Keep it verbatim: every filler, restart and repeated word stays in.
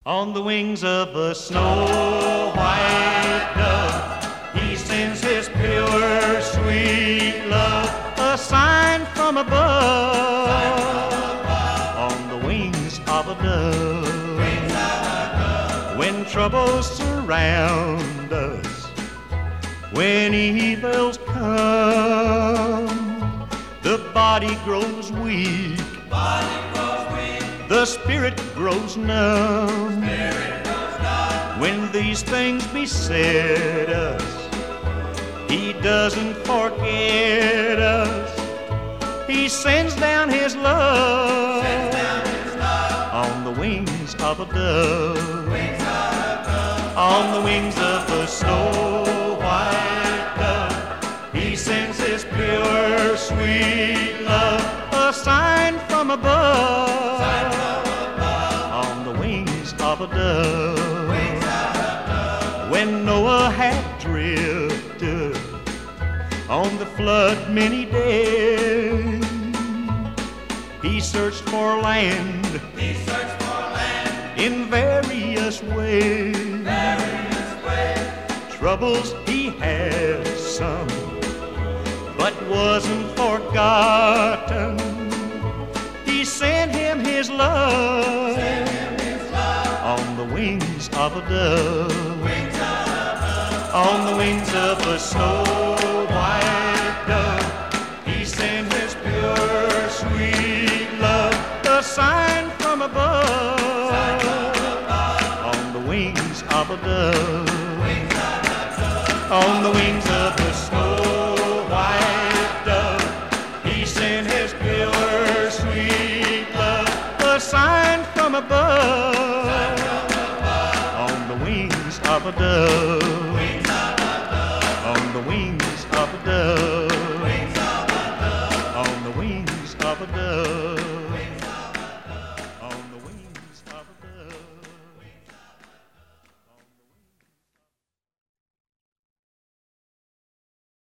On the wings of a snow white dove, he sends his pure, sweet love, a sign from above. On the wings of a dove, when troubles surround us, when evils come, the body grows weak, the spirit grows numb. Spirit grows numb. When these things beset us, he doesn't forget us. He sends down his love, Sends down his love. on the wings of a dove, Wings of a dove. on the wings of a snow white dove. He sends his pure, sweet love, a sign from above. Sign from On the wings of a dove. Wings of a dove. When Noah had drifted on the flood many days, he searched for land He searched for land. in various ways. Various ways. Troubles he had some, but wasn't forgotten. He sent him his love, Send him his love. on the wings of a dove, Wings of a dove. on the wings of a snow white dove. He sent his pure, sweet love, a sign from above, Sign from above. on the wings of a dove, Wings of a dove. on the wings of a snow white dove. He sent his pure, sweet love, a sign from above, Sign from above. on the wings of a dove, Wings of a dove. on the wings of a dove, Wings of a dove. on the wings of a dove.